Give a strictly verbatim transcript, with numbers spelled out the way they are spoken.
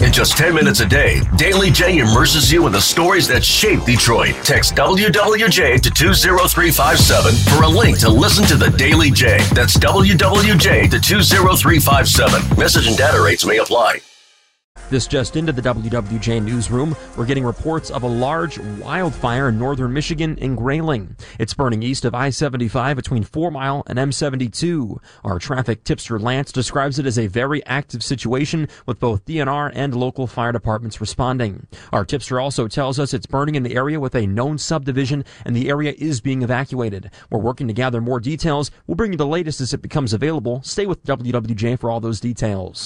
In just ten minutes a day, Daily J immerses you in the stories that shape Detroit. Text W W J to two zero three five seven for a link to listen to the Daily J. That's W W J to two zero three five seven. Message and data rates may apply. This just into the W W J newsroom. We're getting reports of a large wildfire in northern Michigan in Grayling. It's burning east of I seventy-five between Four Mile and M seventy-two. Our traffic tipster Lance describes it as a very active situation with both D N R and local fire departments responding. Our tipster also tells us it's burning in the area with a known subdivision and the area is being evacuated. We're working to gather more details. We'll bring you the latest as it becomes available. Stay with W W J for all those details.